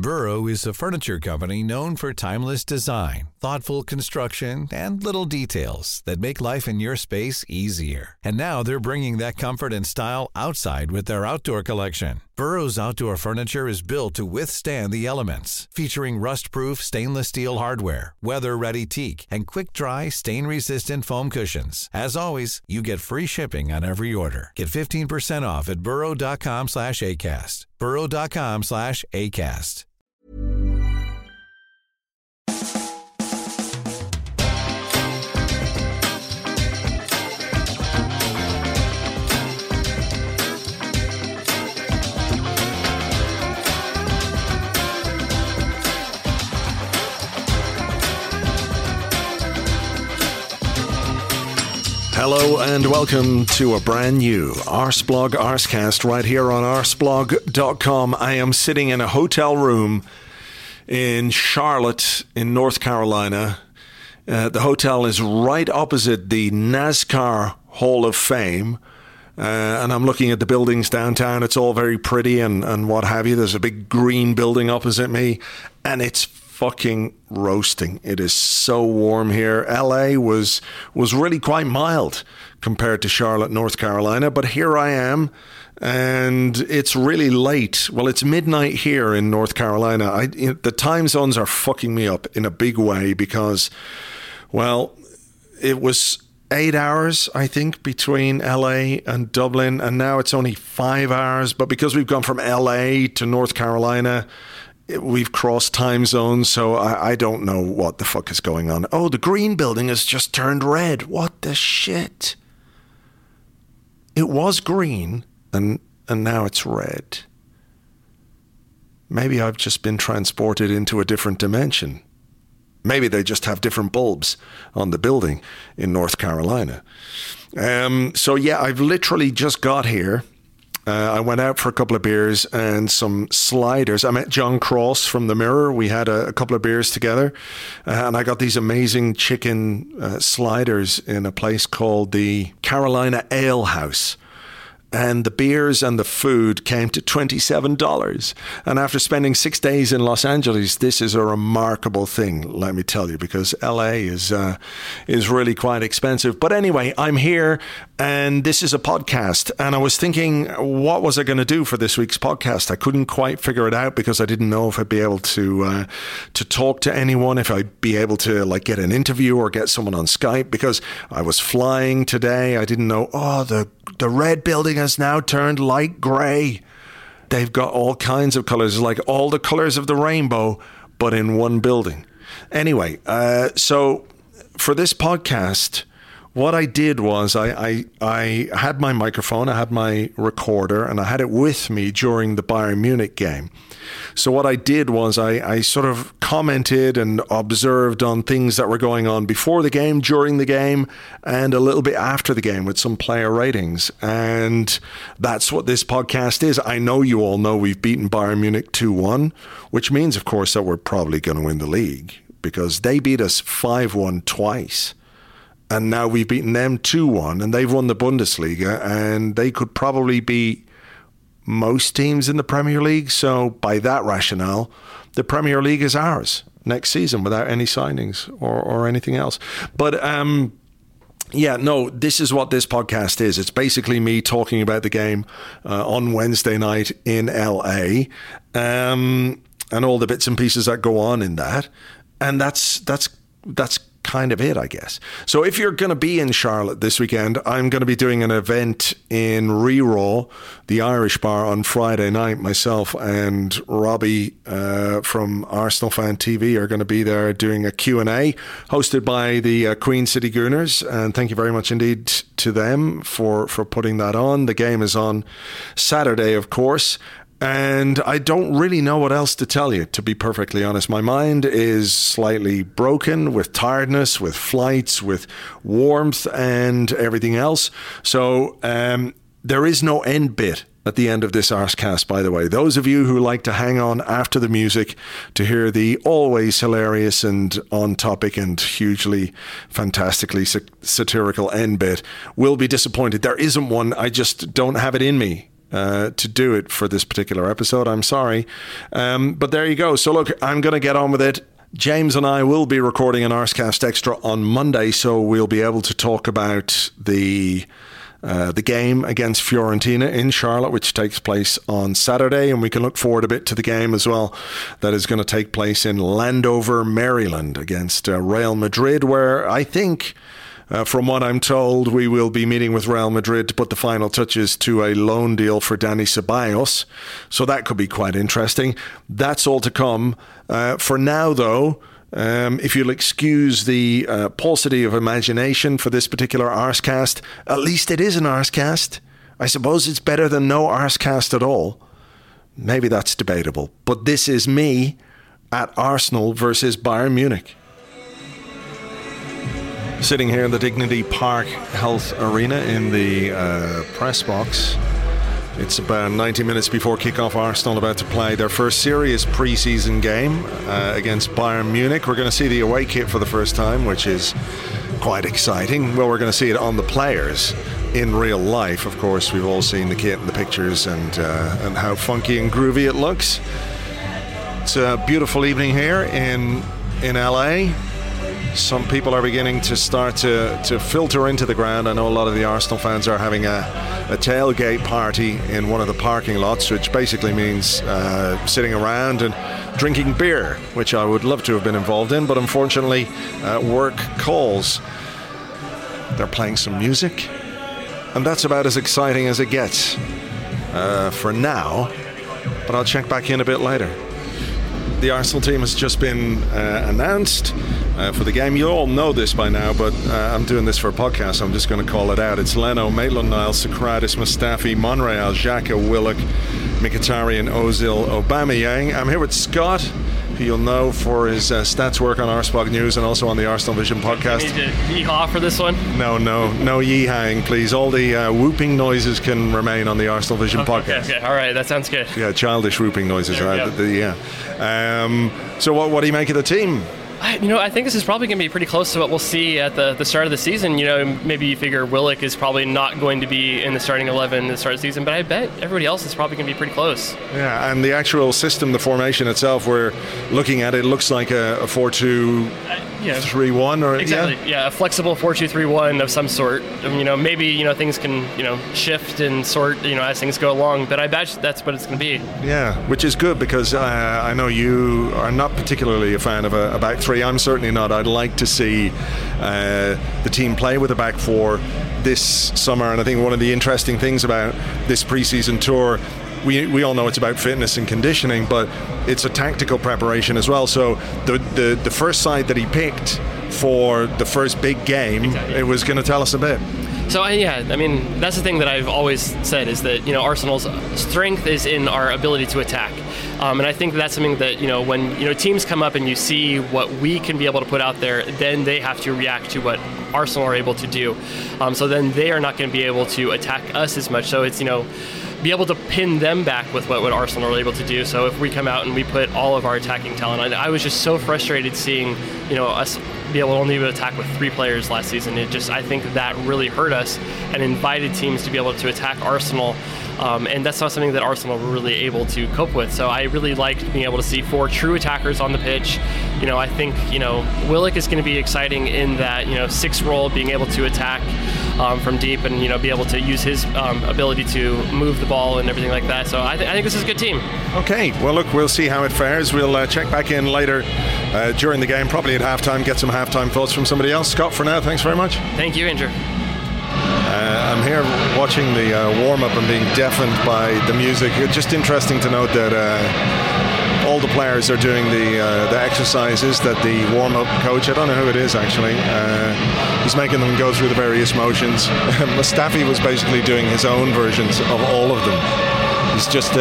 Burrow is a furniture company known for timeless design, thoughtful construction, and little details that make life in your space easier. And now they're bringing that comfort and style outside with their outdoor collection. Burrow's outdoor furniture is built to withstand the elements, featuring rust-proof stainless steel hardware, weather-ready teak, and quick-dry, stain-resistant foam cushions. As always, you get free shipping on every order. Get 15% off at burrow.com/ACAST. burrow.com/ACAST. Hello and welcome to a brand new Arsblog Arscast right here on arsblog.com. I am sitting in a hotel room in Charlotte in North Carolina. The hotel is right opposite the NASCAR Hall of Fame. And I'm looking at the buildings downtown. It's all very pretty and what have you. There's a big green building opposite me and it's fucking roasting. It is so warm here. LA was really quite mild compared to Charlotte, North Carolina, but here I am and it's really late. Well, it's midnight here in North Carolina. The time zones are fucking me up in a big way because, well, it was 8 hours, I think, between LA and Dublin, and now it's only 5 hours. But because we've gone from LA to North Carolina, we've crossed time zones, so I don't know what the fuck is going on. Oh, the green building has just turned red. What the shit? It was green, and now it's red. Maybe I've just been transported into a different dimension. Maybe they just have different bulbs on the building in North Carolina. So yeah, I've literally just got here. I went out for a couple of beers and some sliders. I met John Cross from The Mirror. We had a couple of beers together. And I got these amazing chicken sliders in a place called the Carolina Ale House. And the beers and the food came to $27. And after spending 6 days in Los Angeles, this is a remarkable thing, let me tell you, because LA is really quite expensive. But anyway, I'm here and this is a podcast. And I was thinking, what was I going to do for this week's podcast? I couldn't quite figure it out because I didn't know if I'd be able to talk to anyone, if I'd be able to like get an interview or get someone on Skype, because I was flying today. I didn't know, the red building has now turned light grey. They've got all kinds of colours, like all the colours of the rainbow, but in one building. Anyway, so for this podcast, what I did was I had my microphone, I had my recorder, and I had it with me during the Bayern Munich game. So what I did was I sort of commented and observed on things that were going on before the game, during the game, and a little bit after the game with some player ratings. And that's what this podcast is. I know you all know we've beaten Bayern Munich 2-1, which means, of course, that we're probably going to win the league because they beat us 5-1 twice. And now we've beaten them 2-1, and they've won the Bundesliga, and they could probably beat most teams in the Premier League. So by that rationale, the Premier League is ours next season without any signings or anything else. But yeah, no, this is what this podcast is. It's basically me talking about the game on Wednesday night in LA and all the bits and pieces that go on in that. And that's kind of it, I guess. So if you're going to be in Charlotte this weekend, I'm going to be doing an event in Reroll, the Irish bar, on Friday night. Myself and Robbie from Arsenal Fan TV are going to be there doing a Q&A hosted by the Queen City Gooners. And thank you very much indeed to them for putting that on. The game is on Saturday, of course. And I don't really know what else to tell you, to be perfectly honest. My mind is slightly broken with tiredness, with flights, with warmth and everything else. So there is no end bit at the end of this Arscast, by the way. Those of you who like to hang on after the music to hear the always hilarious and on-topic and hugely fantastically satirical end bit will be disappointed. There isn't one. I just don't have it in me. to do it for this particular episode. I'm sorry. But there you go. So look, I'm going to get on with it. James and I will be recording an Arscast Extra on Monday, so we'll be able to talk about the game against Fiorentina in Charlotte, which takes place on Saturday, and we can look forward a bit to the game as well that is going to take place in Landover, Maryland against Real Madrid, where I think, from what I'm told, we will be meeting with Real Madrid to put the final touches to a loan deal for Dani Ceballos, so that could be quite interesting. That's all to come. For now, though, if you'll excuse the paucity of imagination for this particular Arscast, at least it is an Arscast. I suppose it's better than no Arscast at all. Maybe that's debatable. But this is me at Arsenal versus Bayern Munich. Sitting here in the Dignity Park Health Arena in the press box. It's about 90 minutes before kickoff. Arsenal about to play their first serious pre-season game against Bayern Munich. We're going to see the away kit for the first time, which is quite exciting. Well, we're going to see it on the players in real life. Of course, we've all seen the kit and the pictures and how funky and groovy it looks. It's a beautiful evening here in LA. Some people are beginning to start to filter into the ground. I know a lot of the Arsenal fans are having a tailgate party in one of the parking lots, which basically means sitting around and drinking beer, which I would love to have been involved in, but unfortunately work calls. They're playing some music, and that's about as exciting as it gets for now, but I'll check back in a bit later. The Arsenal team has just been announced for the game. You all know this by now, but I'm doing this for a podcast, so I'm just going to call it out. It's Leno, Maitland-Niles, Sokratis, Mustafi, Monreal, Xhaka, Willock, Mkhitaryan, Ozil, Aubameyang. I'm here with Scott, who you'll know for his stats work on Arsenal News and also on the Arsenal Vision podcast. You need to yeehaw for this one? No yeehawing, please. All the whooping noises can remain on the Arsenal Vision podcast. Okay, all right, that sounds good. Yeah, childish whooping noises, right? So what do you make of the team? I think this is probably going to be pretty close to what we'll see at the start of the season. Maybe you figure Willock is probably not going to be in the starting 11 at the start of the season, but I bet everybody else is probably going to be pretty close. Yeah, and the actual system, the formation itself, we're looking at it looks like a 4-2-3-1 or exactly. Yeah, a flexible 4-2-3-1 of some sort. Maybe things can shift and sort as things go along, but I bet that's what it's going to be. Yeah, which is good because I know you are not particularly a fan of a back three. I'm certainly not. I'd like to see the team play with a back four this summer, and I think one of the interesting things about this preseason tour, we all know it's about fitness and conditioning, but it's a tactical preparation as well. So the first side that he picked for the first big game, exactly, it was going to tell us a bit. So that's the thing that I've always said is that Arsenal's strength is in our ability to attack, and I think that's something that when teams come up and you see what we can be able to put out there, then they have to react to what Arsenal are able to do. So then they are not going to be able to attack us as much. So it's be able to pin them back with what Arsenal are able to do. So if we come out and we put all of our attacking talent, I was just so frustrated seeing us be able to only attack with 3 players last season. I think that really hurt us and invited teams to be able to attack Arsenal. And that's not something that Arsenal were really able to cope with. So I really liked being able to see 4 true attackers on the pitch. I think, Willock is going to be exciting in that, 6 role, being able to attack from deep and, be able to use his ability to move the ball and everything like that. So I think this is a good team. Okay, well, look, we'll see how it fares. We'll check back in later during the game, probably at halftime, get some halftime thoughts from somebody else. Scott, for now, thanks very much. Thank you, Andrew. I'm here watching the warm-up and being deafened by the music. It's just interesting to note that all the players are doing the exercises that the warm-up coach, I don't know who it is actually, he's making them go through the various motions. Mustafi was basically doing his own versions of all of them. He's just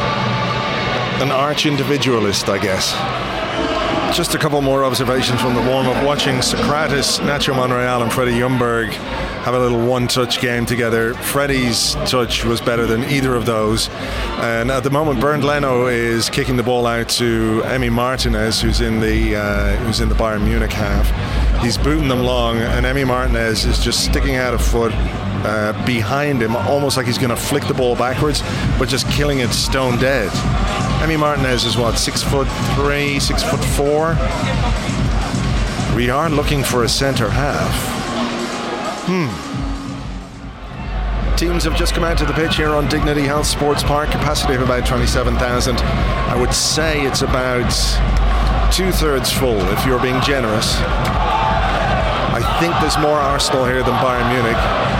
an arch-individualist, I guess. Just a couple more observations from the warm-up. Watching Sokratis, Nacho Monreal and Freddie Ljungberg have a little one-touch game together. Freddie's touch was better than either of those. And at the moment, Bernd Leno is kicking the ball out to Emi Martinez, who's in the Bayern Munich half. He's booting them long, and Emi Martinez is just sticking out a foot, behind him, almost like he's going to flick the ball backwards, but just killing it stone dead. Emi Martinez is what, 6'3", 6'4"? We are looking for a centre half. Teams have just come out to the pitch here on Dignity Health Sports Park, capacity of about 27,000. I would say it's about 2/3 full, if you're being generous. I think there's more Arsenal here than Bayern Munich.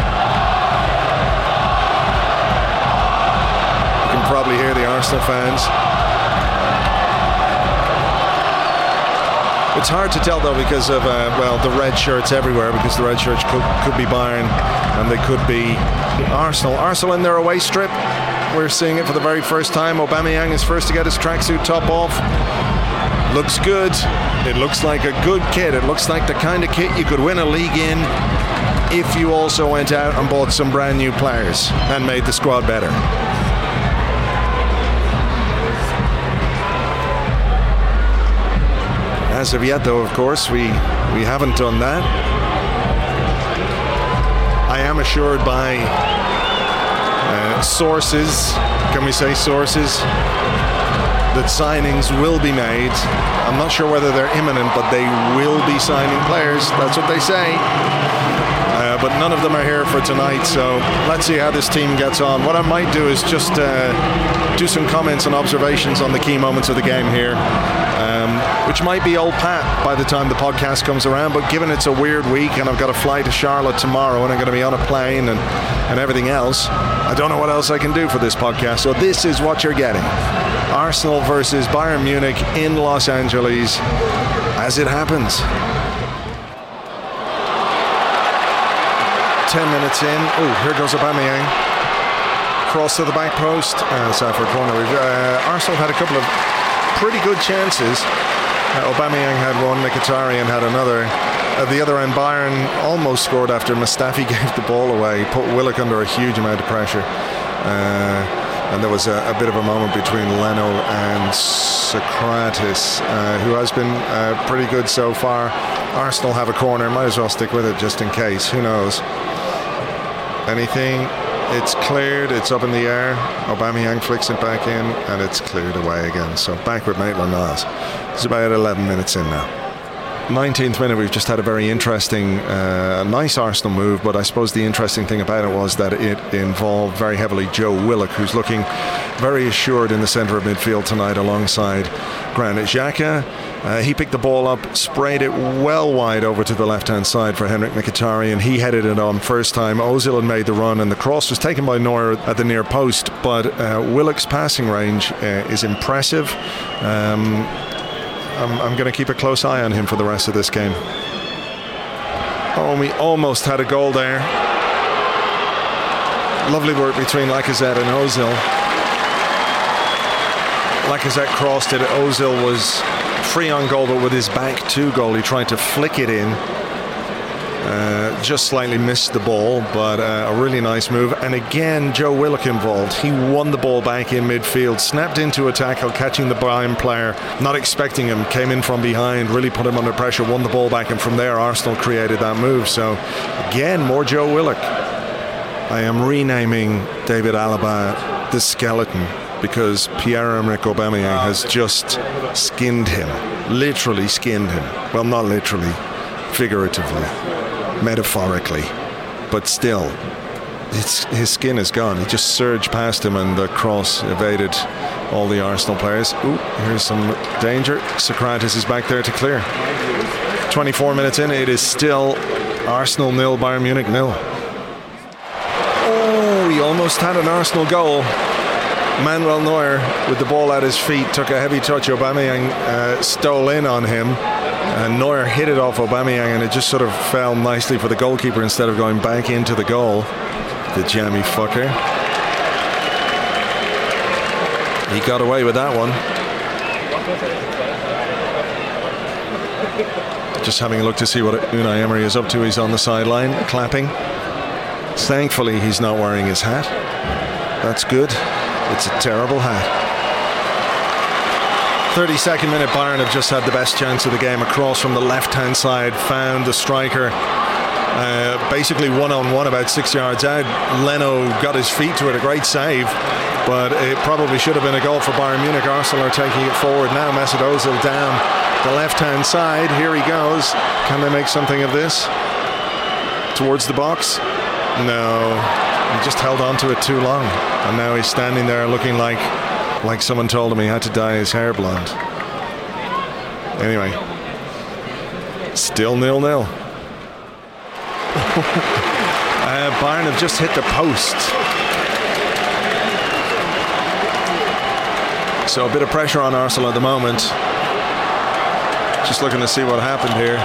You can probably hear the Arsenal fans. It's hard to tell though because of the red shirts everywhere, because the red shirts could be Bayern and they could be Arsenal. Arsenal in their away strip. We're seeing it for the very first time. Aubameyang is first to get his tracksuit top off. Looks good. It looks like a good kit. It looks like the kind of kit you could win a league in if you also went out and bought some brand new players and made the squad better. As of yet, though, of course, we haven't done that. I am assured by sources, can we say sources, that signings will be made. I'm not sure whether they're imminent, but they will be signing players. That's what they say. But none of them are here for tonight, so let's see how this team gets on. What I might do is just do some comments and observations on the key moments of the game here, which might be old Pat by the time the podcast comes around, but given it's a weird week and I've got to fly to Charlotte tomorrow and I'm going to be on a plane and everything else, I don't know what else I can do for this podcast, so this is what you're getting. Arsenal versus Bayern Munich in Los Angeles as it happens. 10 minutes in. Oh, here goes Aubameyang. Cross to the back post. Safford corner. Arsenal had a couple of pretty good chances. Aubameyang had one, Mkhitaryan had another. At the other end, Bayern almost scored after Mustafi gave the ball away. Put Willock under a huge amount of pressure. And there was a bit of a moment between Leno and Socrates, who has been pretty good so far. Arsenal have a corner. Might as well stick with it just in case. Who knows? Anything? It's cleared. It's up in the air. Aubameyang flicks it back in, and it's cleared away again. So back with Maitland-Niles. It's about 11 minutes in now. 19th minute, we've just had a very interesting, nice Arsenal move, but I suppose the interesting thing about it was that it involved very heavily Joe Willock, who's looking very assured in the centre of midfield tonight alongside Granit Xhaka. He picked the ball up, sprayed it well wide over to the left-hand side for Henrik Mkhitaryan. He headed it on first time. Ozil had made the run, and the cross was taken by Neuer at the near post, but Willock's passing range is impressive. I'm going to keep a close eye on him for the rest of this game. Oh, we almost had a goal there. Lovely work between Lacazette and Ozil. Lacazette crossed it. Ozil was free on goal, but with his back to goal, he tried to flick it in. Just slightly missed the ball, but a really nice move. And again, Joe Willock involved. He won the ball back in midfield, snapped into a tackle, catching the Bayern player, not expecting him, came in from behind, really put him under pressure, won the ball back, and from there Arsenal created that move. So again, more Joe Willock. I am renaming David Alaba the Skeleton, because Pierre-Emerick Aubameyang has just skinned him, literally skinned him. Well, not literally, figuratively, metaphorically, but still, his skin is gone. He just surged past him, and the cross evaded all the Arsenal players. Ooh, here's some danger. Socrates is back there to clear. 24 minutes in, it is still Arsenal 0, Bayern Munich 0. Oh, we almost had an Arsenal goal. Manuel Neuer, with the ball at his feet, took a heavy touch. Aubameyang stole in on him, and Neuer hit it off Aubameyang, and it just sort of fell nicely for the goalkeeper instead of going back into the goal. The jammy fucker. He got away with that one. Just having a look to see what Unai Emery is up to. He's on the sideline, clapping. Thankfully, he's not wearing his hat. That's good. It's a terrible hat. 32nd minute, Bayern have just had the best chance of the game. A cross from the left-hand side, found the striker. basically one-on-one about 6 yards out. Leno got his feet to it, a great save, but it probably should have been a goal for Bayern Munich. Arsenal are taking it forward now. Mesut Ozil down the left-hand side. Here he goes. Can they make something of this? Towards the box? No. He just held on to it too long, and now he's standing there looking like someone told him he had to dye his hair blonde. Anyway, still 0-0. Bayern have just hit the post, so a bit of pressure on Arsenal at the moment. Just looking to see what happened here.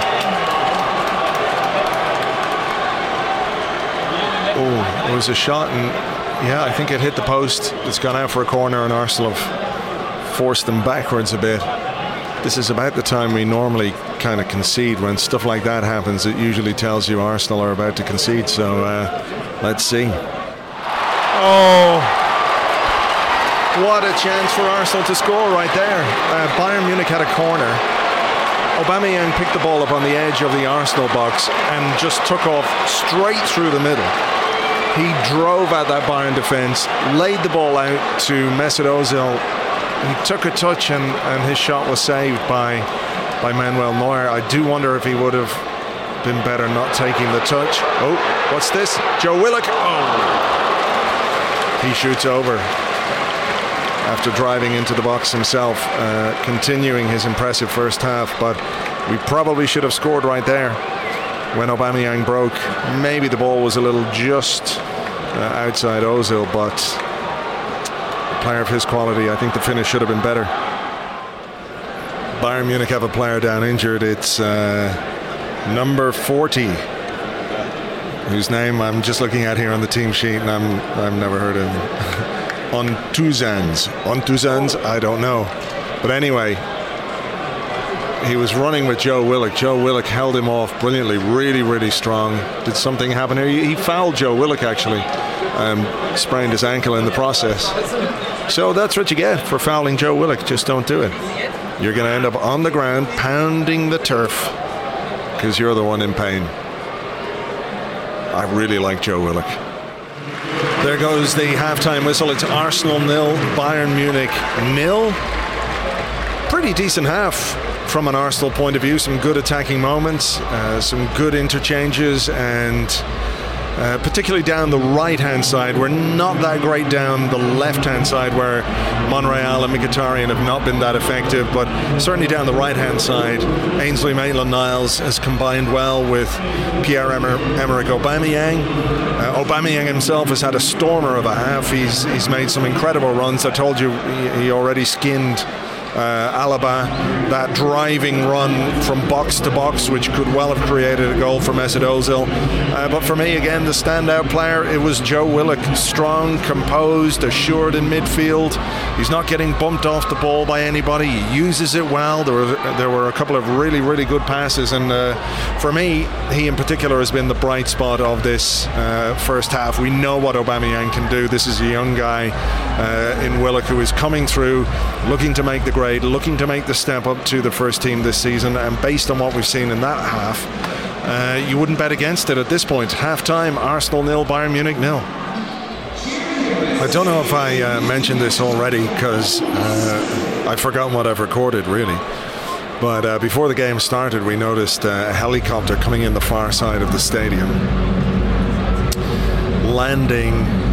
Oh, it was a shot, and yeah, I think it hit the post. It's gone out for a corner, and Arsenal have forced them backwards a bit. This is about the time we normally kind of concede. When stuff like that happens, it usually tells you Arsenal are about to concede. So let's see. Oh, what a chance for Arsenal to score right there. Bayern Munich had a corner. Aubameyang picked the ball up on the edge of the Arsenal box and just took off straight through the middle. He drove at that Bayern defence, laid the ball out to Mesut Ozil. He took a touch and his shot was saved by Manuel Neuer. I do wonder if he would have been better not taking the touch. Oh, what's this? Joe Willock. Oh, he shoots over after driving into the box himself, continuing his impressive first half. But we probably should have scored right there when Aubameyang broke. Maybe the ball was a little just outside Ozil, but player of his quality, I think the finish should have been better. Bayern Munich have a player down injured. It's number 40, whose name I'm just looking at here on the team sheet, and I've never heard of him. Ontuzans, I don't know. But anyway, he was running with Joe Willock. Joe Willock held him off brilliantly, really, really strong. Did something happen here? He fouled Joe Willock, actually. Sprained his ankle in the process. So that's what you get for fouling Joe Willock. Just don't do it. You're going to end up on the ground pounding the turf because you're the one in pain. I really like Joe Willock. There goes the halftime whistle. It's Arsenal 0, Bayern Munich 0. Pretty decent half from an Arsenal point of view. Some good attacking moments, some good interchanges, and particularly down the right-hand side. We're not that great down the left-hand side, where Monreal and Mkhitaryan have not been that effective, but certainly down the right-hand side, Ainsley Maitland-Niles has combined well with Pierre-Emerick Aubameyang. Aubameyang himself has had a stormer of a half. He's made some incredible runs. I told you he already skinned Alaba, that driving run from box to box, which could well have created a goal for Mesut Ozil. But for me, again, the standout player, it was Joe Willock. Strong, composed, assured in midfield. He's not getting bumped off the ball by anybody. He uses it well. There were a couple of really, really good passes, and for me, he in particular has been the bright spot of this first half. We know what Aubameyang can do. This is a young guy in Willock who is coming through, looking to make the grade, looking to make the step up to the first team this season, and based on what we've seen in that half, you wouldn't bet against it at this point. Half-time, Arsenal 0, Bayern Munich 0. I don't know if I mentioned this already, because I've forgotten what I've recorded, really. But before the game started, we noticed a helicopter coming in the far side of the stadium, landing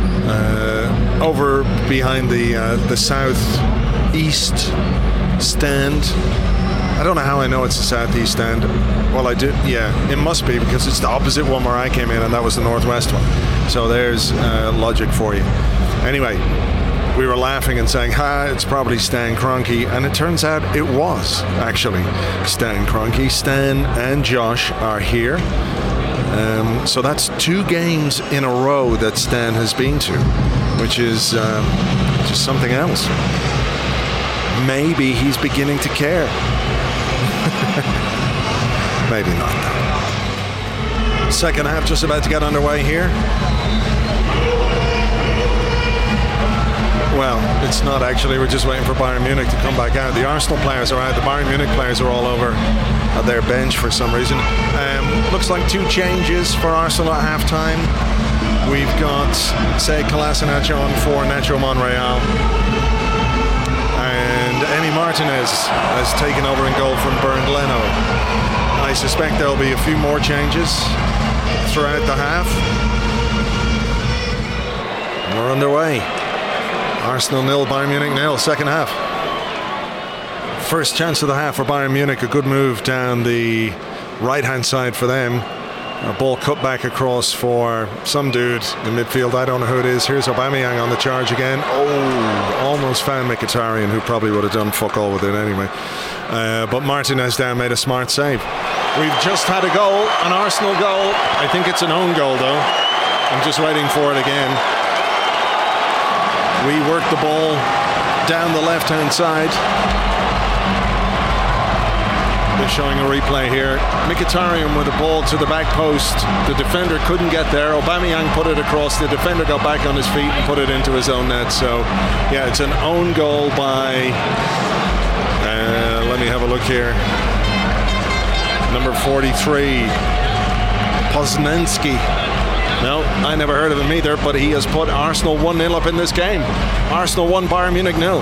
over behind the southeast stand. I don't know how I know it's the southeast stand. Well, I do. Yeah, it must be, because it's the opposite one where I came in, and that was the northwest one. So there's logic for you. Anyway, we were laughing and saying, it's probably Stan Kroenke, and it turns out it was actually Stan Kroenke. Stan and Josh are here. So that's 2 games in a row that Stan has been to, which is just something else. Maybe he's beginning to care. Maybe not. Second half just about to get underway here. Well, it's not actually. We're just waiting for Bayern Munich to come back out. The Arsenal players are out. The Bayern Munich players are all over their bench for some reason. Looks like 2 changes for Arsenal at half-time. We've got Sead Kolasinac on for Nacho Monreal. And Emi Martinez has taken over in goal from Bernd Leno. I suspect there'll be a few more changes throughout the half. We're underway. Arsenal 0, Bayern Munich 0, second half. First chance of the half for Bayern Munich. A good move down the right-hand side for them. A ball cut back across for some dude in midfield. I don't know who it is. Here's Aubameyang on the charge again. Oh, almost found Mkhitaryan, who probably would have done fuck all with it anyway. But Martinez down made a smart save. We've just had a goal, an Arsenal goal. I think it's an own goal though. I'm just waiting for it again. We work the ball down the left-hand side. They're showing a replay here. Mkhitaryan with the ball to the back post. The defender couldn't get there. Aubameyang put it across. The defender got back on his feet and put it into his own net. So, yeah, it's an own goal by... let me have a look here. Number 43, Poznanski. No, I never heard of him either, but he has put Arsenal 1-0 up in this game. Arsenal 1, Bayern Munich 0.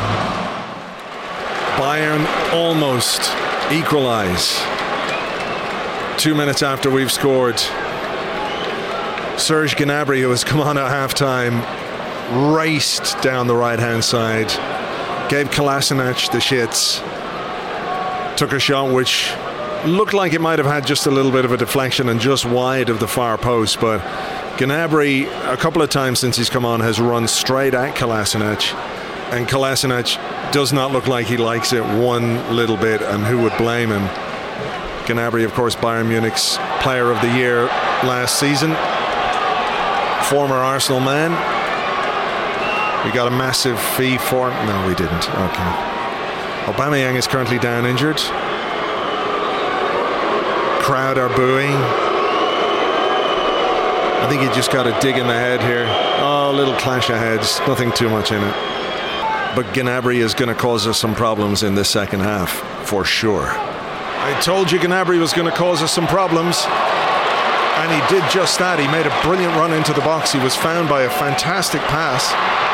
Bayern almost equalise 2 minutes after we've scored. Serge Gnabry, who has come on at half-time, raced down the right-hand side, gave Kolasinac the shits, took a shot which looked like it might have had just a little bit of a deflection and just wide of the far post, but Gnabry, a couple of times since he's come on, has run straight at Kolasinac, and Kolasinac does not look like he likes it one little bit, and who would blame him? Gnabry, of course, Bayern Munich's player of the year last season, former Arsenal man. We got a massive fee for him. No, we didn't. Okay. Aubameyang is currently down injured. Crowd are booing. I think he just got a dig in the head here. Oh, a little clash of heads. Nothing too much in it. But Gnabry is going to cause us some problems in this second half, for sure. I told you Gnabry was going to cause us some problems. And he did just that. He made a brilliant run into the box. He was found by a fantastic pass.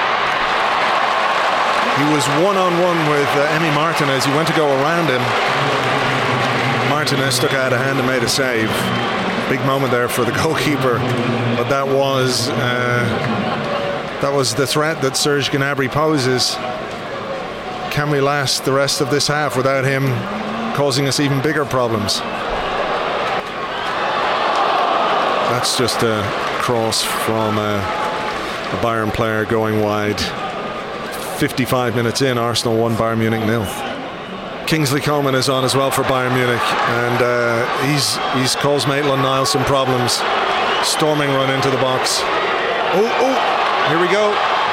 He was one-on-one with Emi Martinez. He went to go around him. Martinez took out a hand and made a save. Big moment there for the goalkeeper. But that was the threat that Serge Gnabry poses. Can we last the rest of this half without him causing us even bigger problems? That's just a cross from a Bayern player going wide. 55 minutes in, Arsenal 1, Bayern Munich 0. Kingsley Coman is on as well for Bayern Munich, and he's caused Maitland-Niles some problems. Storming run into the box. Oh, here we go.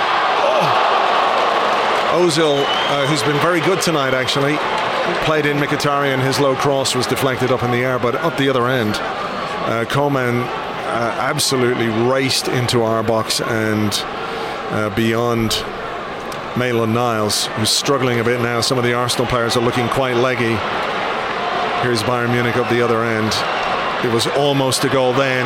Oh. Ozil, who's been very good tonight actually, played in Mkhitaryan. His low cross was deflected up in the air, but up the other end, Coman absolutely raced into our box and beyond Maitland-Niles, who's struggling a bit now. Some of the Arsenal players are looking quite leggy. Here's Bayern Munich up the other end. It was almost a goal then,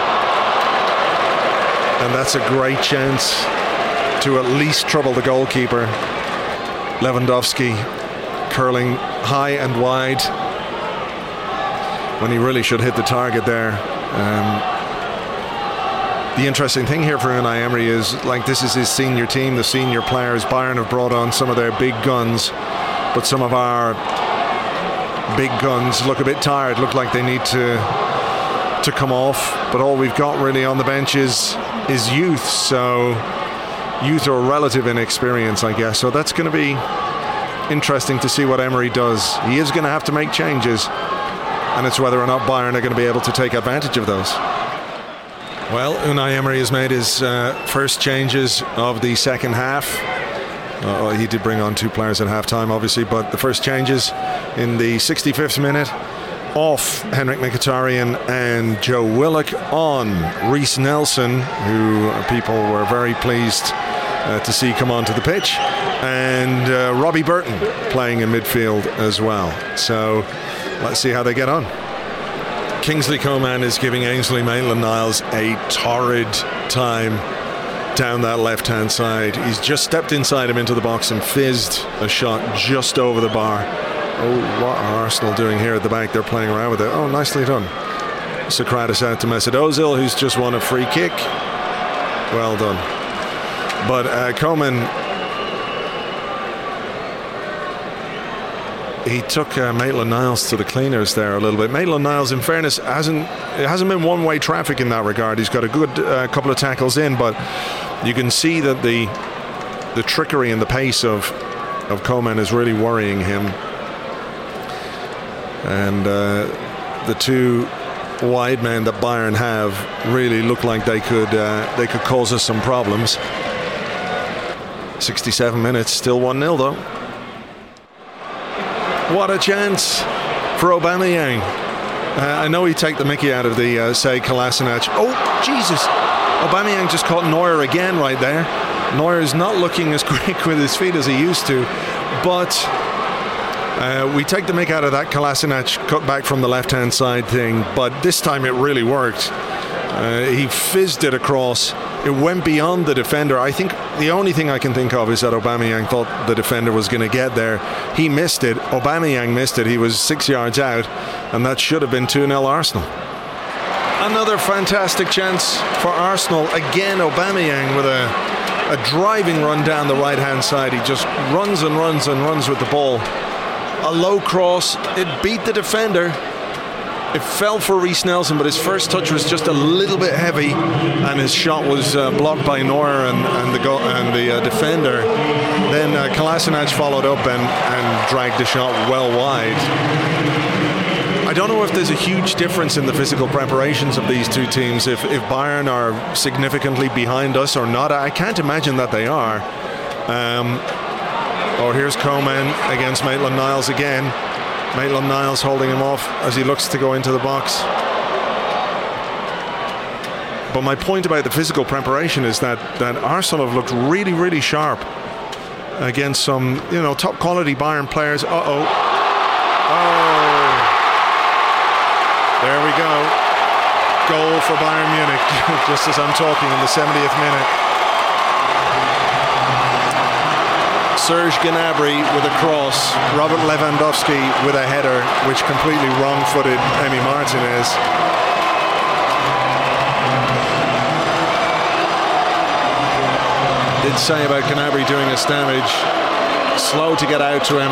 and that's a great chance to at least trouble the goalkeeper. Lewandowski curling high and wide when he really should hit the target there. The interesting thing here for Unai Emery is, like, this is his senior team, the senior players. Bayern have brought on some of their big guns, but some of our big guns look a bit tired, look like they need to come off. But all we've got really on the bench is youth, so youth or relative inexperience, I guess. So that's going to be interesting to see what Emery does. He is going to have to make changes, and it's whether or not Bayern are going to be able to take advantage of those. Well, Unai Emery has made his first changes of the second half. He did bring on 2 players at half-time, obviously, but the first changes in the 65th minute, off Henrik Mkhitaryan and Joe Willock, on Reiss Nelson, who people were very pleased to see come onto the pitch, and Robbie Burton playing in midfield as well. So let's see how they get on. Kingsley Coman is giving Ainsley Maitland-Niles a torrid time down that left-hand side. He's just stepped inside him into the box and fizzed a shot just over the bar. Oh, what are Arsenal doing here at the back? They're playing around with it. Oh, nicely done. Socrates out to Mesut Ozil, who's just won a free kick. Well done. But Coman, he took Maitland-Niles to the cleaners there a little bit. Maitland-Niles, in fairness, it hasn't been one-way traffic in that regard. He's got a good couple of tackles in, but you can see that the trickery and the pace of Coman is really worrying him. And the two wide men that Bayern have really look like they could cause us some problems. 67 minutes, still 1-0 though. What a chance for Aubameyang. I know he'd take the mickey out of the Sead Kolasinac. Oh, Jesus. Aubameyang just caught Neuer again right there. Neuer is not looking as quick with his feet as he used to, but we take the mick out of that Kolasinac cut back from the left-hand side thing, but this time it really worked. He fizzed it across. It went beyond the defender. I think the only thing I can think of is that Aubameyang thought the defender was going to get there. He missed it. Aubameyang missed it. He was 6 yards out, and that should have been 2-0 Arsenal. Another fantastic chance for Arsenal. Again, Aubameyang with a driving run down the right-hand side. He just runs and runs and runs with the ball. A low cross. It beat the defender. It fell for Reiss Nelson, but his first touch was just a little bit heavy, and his shot was blocked by Neuer and the defender. Then Kolasinac followed up and dragged the shot well wide. I don't know if there's a huge difference in the physical preparations of these two teams, if Bayern are significantly behind us or not. I can't imagine that they are. Here's Coman against Maitland-Niles again. Maitland-Niles holding him off as he looks to go into the box. But my point about the physical preparation is that Arsenal have looked really, really sharp against some, top quality Bayern players. Oh, there we go. Goal for Bayern Munich, just as I'm talking in the 70th minute. Serge Gnabry with a cross, Robert Lewandowski with a header, which completely wrong-footed Emi Martinez. Did say about Gnabry doing us damage. Slow to get out to him.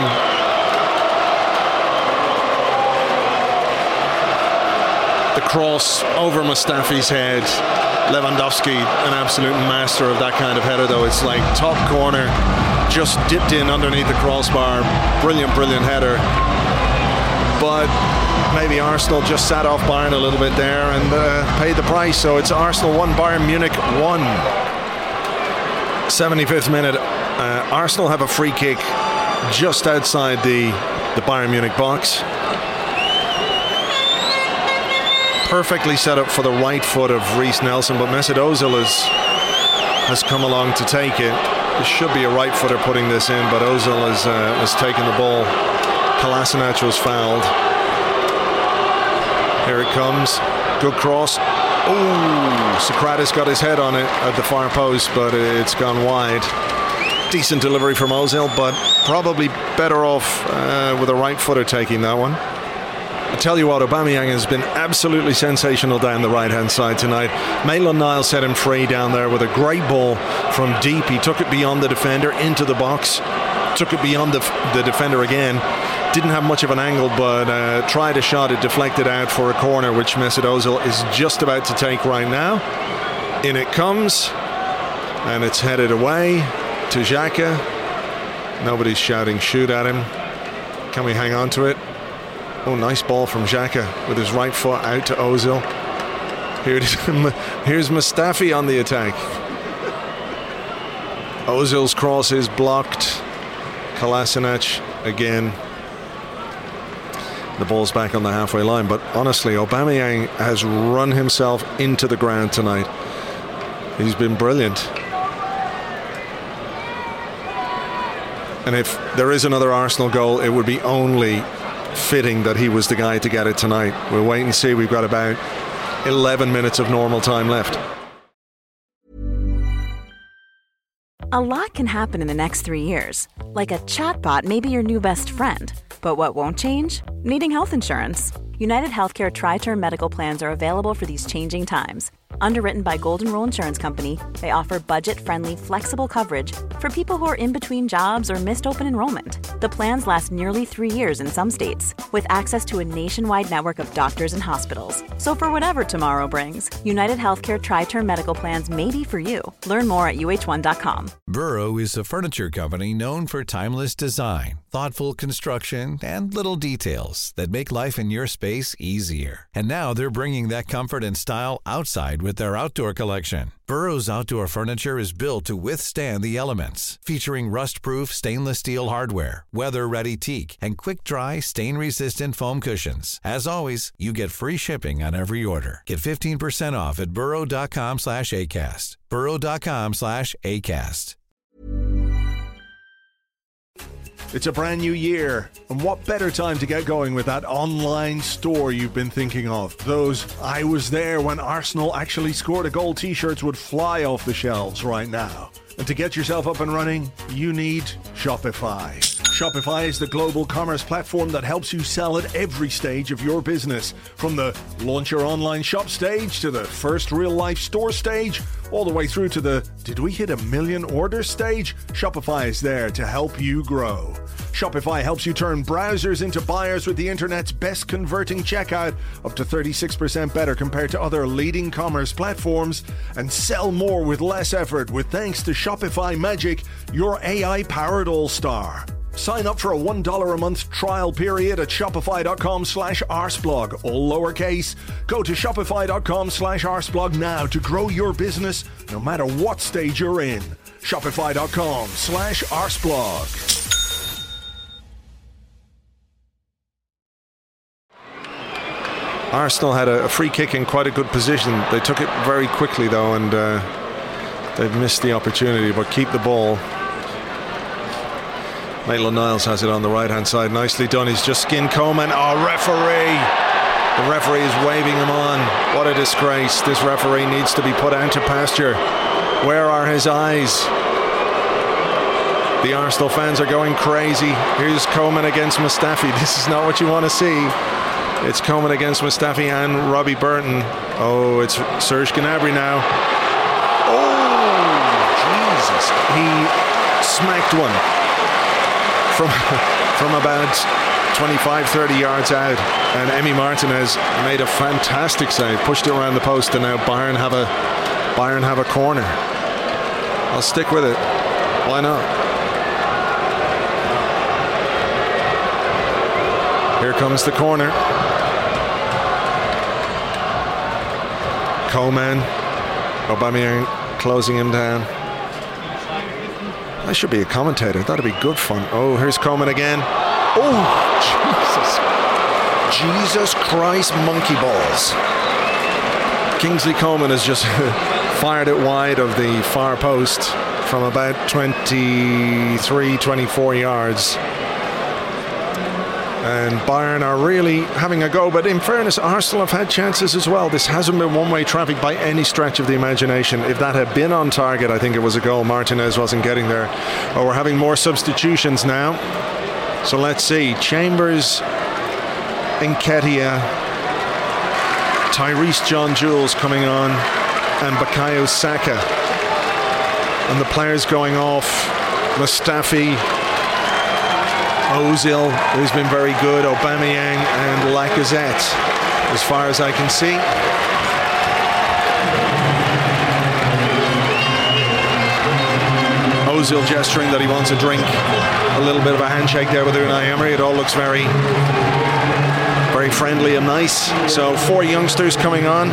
The cross over Mustafi's head. Lewandowski, an absolute master of that kind of header, though. It's like top corner, just dipped in underneath the crossbar. Brilliant header. But maybe Arsenal just sat off Bayern a little bit there and paid the price. So it's Arsenal 1, Bayern Munich 1. 75th minute. Arsenal have a free kick just outside the Bayern Munich box. Perfectly set up for the right foot of Reiss Nelson, but Mesut Ozil has come along to take it. There should be a right footer putting this in, but Ozil has taken the ball. Kolasinac was fouled. Here it comes. Good cross. Oh, Socrates got his head on it at the far post, but it's gone wide. Decent delivery from Ozil, but probably better off with a right footer taking that one. I tell you what, Aubameyang has been absolutely sensational down the right-hand side tonight. Maitland-Niles set him free down there with a great ball from deep. He took it beyond the defender into the box. Took it beyond the defender again. Didn't have much of an angle, but tried a shot. It deflected out for a corner, which Mesut Ozil is just about to take right now. In it comes, and it's headed away to Xhaka. Nobody's shouting shoot at him. Can we hang on to it? Oh, nice ball from Xhaka with his right foot out to Ozil. Here's Mustafi on the attack. Ozil's cross is blocked. Kolasinac again. The ball's back on the halfway line, but honestly, Aubameyang has run himself into the ground tonight. He's been brilliant. And if there is another Arsenal goal, it would be only fitting that he was the guy to get it tonight. We'll wait and see. We've got about 11 minutes of normal time left. A lot can happen in the next 3 years. Like a chatbot may be your new best friend. But what won't change? Needing health insurance. United Healthcare Tri-Term Medical Plans are available for these changing times. Underwritten by Golden Rule Insurance Company, they offer budget-friendly, flexible coverage for people who are in between jobs or missed open enrollment. The plans last nearly 3 years in some states, with access to a nationwide network of doctors and hospitals. So for whatever tomorrow brings, United Healthcare Tri-Term Medical Plans may be for you. Learn more at uh1.com. Burrow is a furniture company known for timeless design, thoughtful construction, and little details that make life in your space easier. And now they're bringing that comfort and style outside with their outdoor collection. Burrow's outdoor furniture is built to withstand the elements, featuring rust-proof stainless steel hardware, weather-ready teak, and quick-dry, stain-resistant foam cushions. As always, you get free shipping on every order. Get 15% off at burrow.com/ACAST. burrow.com/ACAST. It's a brand new year, and what better time to get going with that online store you've been thinking of? Those "I was there when Arsenal actually scored a goal" t-shirts would fly off the shelves right now. And to get yourself up and running, you need Shopify. Shopify is the global commerce platform that helps you sell at every stage of your business. From the launch your online shop stage to the first real-life store stage, all the way through to the "did we hit 1 million orders" stage, Shopify is there to help you grow. Shopify helps you turn browsers into buyers with the internet's best converting checkout, up to 36% better compared to other leading commerce platforms, and sell more with less effort with thanks to Shopify Magic, your AI-powered all-star. Sign up for a $1 a month trial period at shopify.com/arsblog, all lowercase. Go to shopify.com/arsblog now to grow your business no matter what stage you're in. Shopify.com/arsblog. Arsenal had a free kick in quite a good position. They took it very quickly, though, and they've missed the opportunity, but keep the ball. Maitland-Niles has it on the right-hand side. Nicely done. He's just skinned Coman. Oh, referee! The referee is waving him on. What a disgrace. This referee needs to be put out to pasture. Where are his eyes? The Arsenal fans are going crazy. Here's Coman against Mustafi. This is not what you want to see. It's Coman against Mustafi and Robbie Burton. Oh, it's Serge Gnabry now. Oh, Jesus. He smacked one from about 25-30 yards out, and Emi Martinez made a fantastic save, pushed it around the post, and now Bayern have a corner. I'll stick with it. Why not? Here comes the corner. Coman, Aubameyang closing him down. I should be a commentator. That'd be good fun. Oh, here's Coman again. Oh, Jesus Christ, monkey balls. Kingsley Coman has just fired it wide of the far post from about 23, 24 yards. And Bayern are really having a go, but in fairness, Arsenal have had chances as well. This hasn't been one-way traffic by any stretch of the imagination. If that had been on target, I think it was a goal. Martinez wasn't getting there. Oh, we're having more substitutions now. So let's see. Chambers, Nketiah, Tyrese John-Jules coming on, and Bukayo Saka. And the players going off. Mustafi, Ozil, who's been very good, Aubameyang and Lacazette, as far as I can see. Ozil gesturing that he wants a drink. A little bit of a handshake there with Unai Emery. It all looks very, very friendly and nice. So 4 youngsters coming on.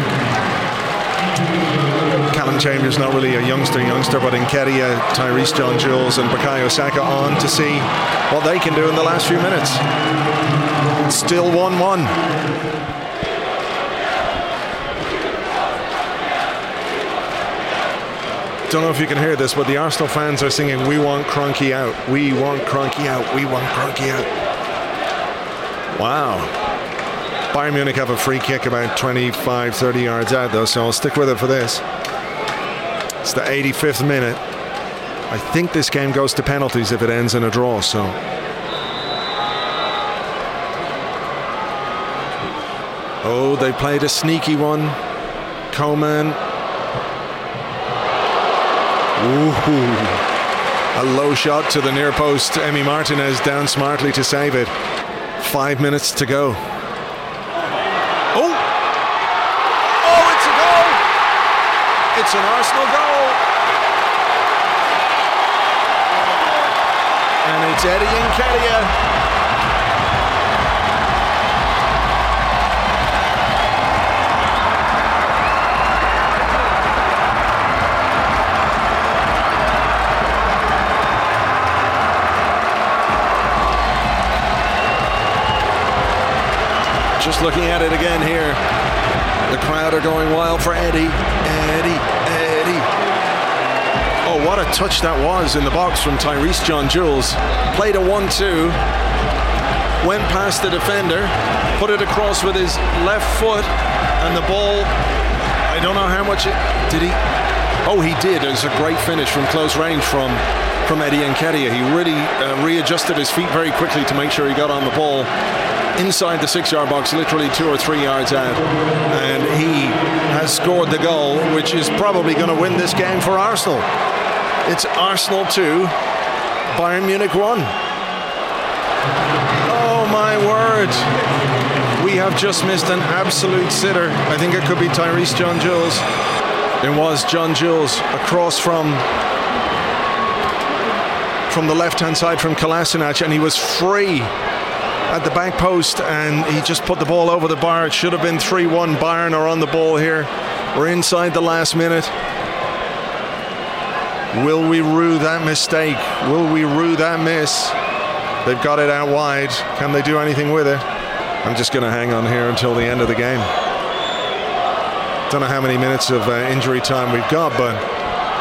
Callum Chambers, not really a youngster, but Nketiah, Tyrese John-Jules and Bukayo Saka on to see what they can do in the last few minutes. It's still 1-1. don't know if you can hear this, but the Arsenal fans are singing, "We want Kroenke out, we want Kroenke out, we want Kroenke out." Wow. Bayern Munich have a free kick about 25, 30 yards out though, so I'll stick with it for this. It's the 85th minute. I think this game goes to penalties if it ends in a draw, so. Oh, they played a sneaky one. Coman. Ooh. A low shot to the near post. Emi Martinez down smartly to save it. 5 minutes to go. Oh! Oh, it's a goal! It's an Arsenal goal! And it's Eddie Nketiah. Just looking at it again here. The crowd are going wild for Eddie. Eddie. Oh, what a touch that was in the box from Tyrese John-Jules. Played a 1-2. Went past the defender. Put it across with his left foot. And the ball, I don't know how much it... Did he? Oh, he did. It was a great finish from close range from Eddie Nketiah. He really readjusted his feet very quickly to make sure he got on the ball. Inside the 6-yard box, literally 2 or 3 yards out, and he has scored the goal, which is probably going to win this game for Arsenal. It's Arsenal 2, Bayern Munich 1. Oh my word, we have just missed an absolute sitter. I think it could be Tyrese John-Jules. It was John-Jules across from the left-hand side from Kolasinac, and he was free at the back post, and he just put the ball over the bar. It should have been 3-1. Bayern are on the ball here. We're inside the last minute. Will we rue that mistake? Will we rue that miss? They've got it out wide. Can they do anything with it? I'm just going to hang on here until the end of the game. Don't know how many minutes of injury time we've got, but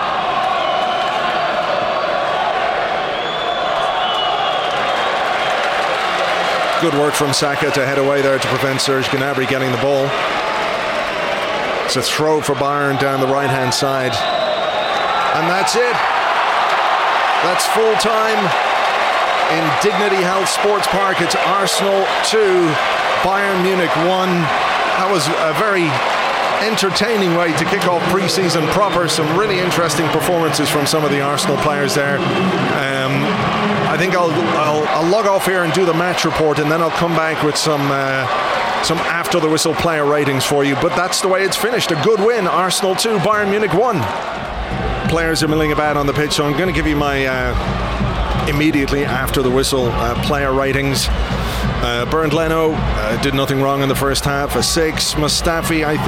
good work from Saka to head away there to prevent Serge Gnabry getting the ball. It's a throw for Bayern down the right-hand side. And that's it. That's full time in Dignity Health Sports Park. It's Arsenal 2, Bayern Munich 1. That was a very entertaining way to kick off pre-season proper. Some really interesting performances from some of the Arsenal players there. I think I'll log off here and do the match report, and then I'll come back with some after the whistle player ratings for you. But that's the way it's finished. A good win. Arsenal 2, Bayern Munich 1. Players are milling about on the pitch, so I'm going to give you my immediately after the whistle player ratings. Bernd Leno did nothing wrong in the first half, a 6. Mustafi, I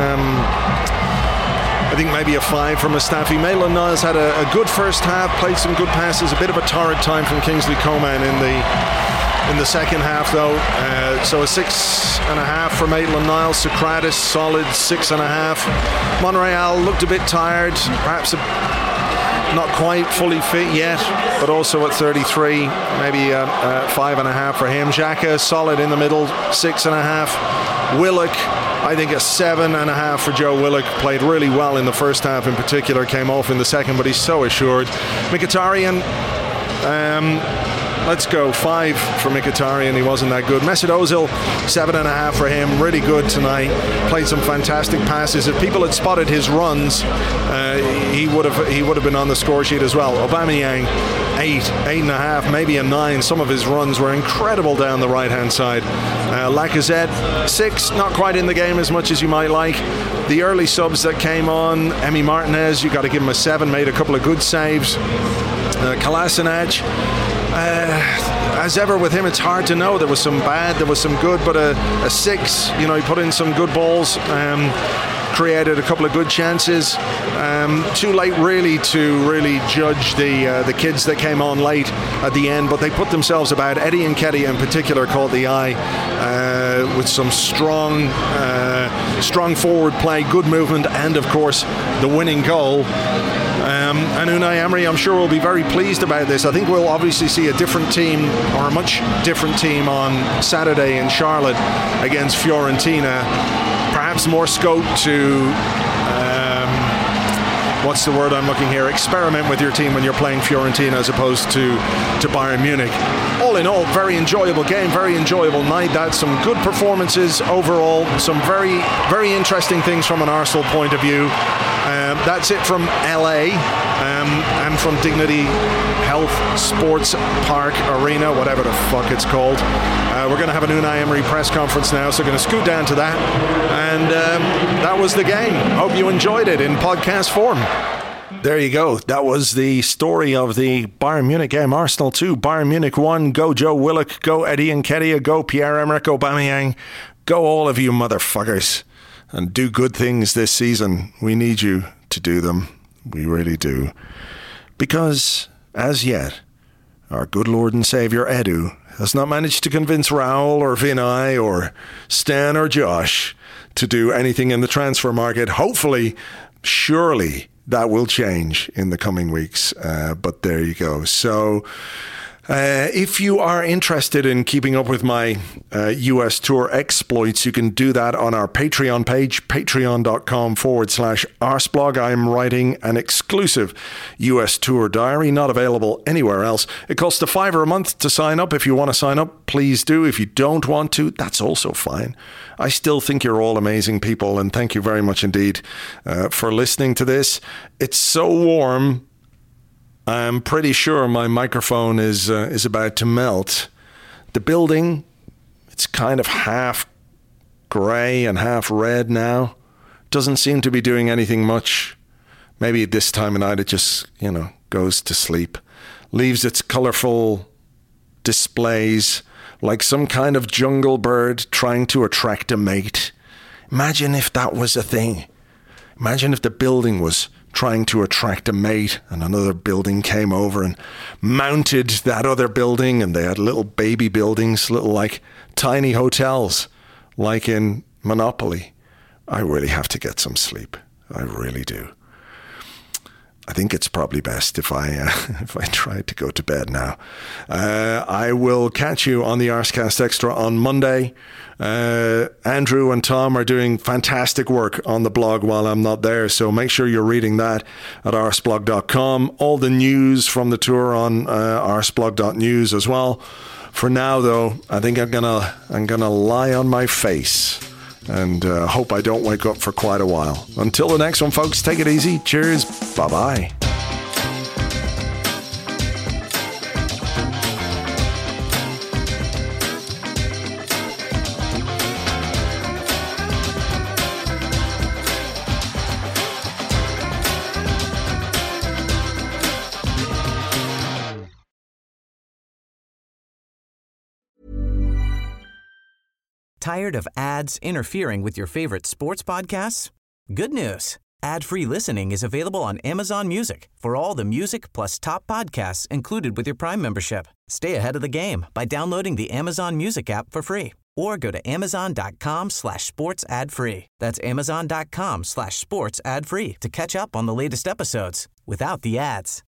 think maybe a 5 from Mustafi. Maitland-Niles had a good first half, played some good passes, a bit of a torrid time from Kingsley Coman in the second half though. So a 6.5 for Maitland-Niles. Socrates, solid 6.5. Monreal looked a bit tired, perhaps not quite fully fit yet, but also at 33, maybe 5.5 for him. Xhaka, solid in the middle, 6.5. Willock, I think a 7.5 for Joe Willock. Played really well in the first half in particular, came off in the second, but he's so assured. Mkhitaryan, let's go 5 for Mkhitaryan. He wasn't that good. Mesut Ozil, 7.5 for him. Really good tonight. Played some fantastic passes. If people had spotted his runs, he would have been on the score sheet as well. Aubameyang, 8.5, maybe a 9. Some of his runs were incredible down the right hand side. Lacazette, 6, not quite in the game as much as you might like. The early subs that came on, Emi Martinez, you got to give him a 7, made a couple of good saves. Kolasinac, as ever with him, it's hard to know. There was some bad, there was some good, but a 6. You know, he put in some good balls, created a couple of good chances. Too late really to really judge the kids that came on late at the end, but they put themselves about. Eddie Nketiah in particular caught the eye with some strong forward play, good movement, and of course the winning goal. And Unai Emery, I'm sure, will be very pleased about this. I think we'll obviously see a different team, or a much different team, on Saturday in Charlotte against Fiorentina. Perhaps more scope to, what's the word I'm looking here? Experiment with your team when you're playing Fiorentina as opposed to Bayern Munich. All in all, very enjoyable game, very enjoyable night. That's some good performances overall, some very, very interesting things from an Arsenal point of view. That's it from LA and from Dignity Health Sports Park Arena, whatever the fuck it's called. We're going to have an Unai Emery press conference now, so we're going to scoot down to that. And that was the game. Hope you enjoyed it in podcast form. There you go. That was the story of the Bayern Munich game. Arsenal 2, Bayern Munich 1. Go Joe Willock, go Eddie Nketiah, go Pierre-Emerick Aubameyang. Go all of you motherfuckers. And do good things this season. We need you to do them. We really do. Because, as yet, our good Lord and Saviour Edu has not managed to convince Raul or Vinay or Stan or Josh to do anything in the transfer market. Hopefully, surely, that will change in the coming weeks. But there you go. So, if you are interested in keeping up with my US tour exploits, you can do that on our Patreon page, patreon.com/Arsblog. I'm writing an exclusive US tour diary, not available anywhere else. It costs $5 a month to sign up. If you want to sign up, please do. If you don't want to, that's also fine. I still think you're all amazing people, and thank you very much indeed for listening to this. It's so warm. I'm pretty sure my microphone is about to melt. The building, it's kind of half grey and half red now. Doesn't seem to be doing anything much. Maybe at this time of night it just, goes to sleep. Leaves its colourful displays like some kind of jungle bird trying to attract a mate. Imagine if that was a thing. Imagine if the building was trying to attract a mate and another building came over and mounted that other building, and they had little baby buildings, little like tiny hotels like in Monopoly. I really have to get some sleep. I really do. I think it's probably best if I try to go to bed now. I will catch you on the Arscast Extra on Monday. Andrew and Tom are doing fantastic work on the blog while I'm not there, so make sure you're reading that at arsblog.com. All the news from the tour on arsblog.news as well. For now, though, I think I'm gonna lie on my face and hope I don't wake up for quite a while. Until the next one, folks, take it easy. Cheers. Bye-bye. Tired of ads interfering with your favorite sports podcasts? Good news. Ad-free listening is available on Amazon Music for all the music plus top podcasts included with your Prime membership. Stay ahead of the game by downloading the Amazon Music app for free or go to amazon.com/sports ad free. That's amazon.com/sports ad free to catch up on the latest episodes without the ads.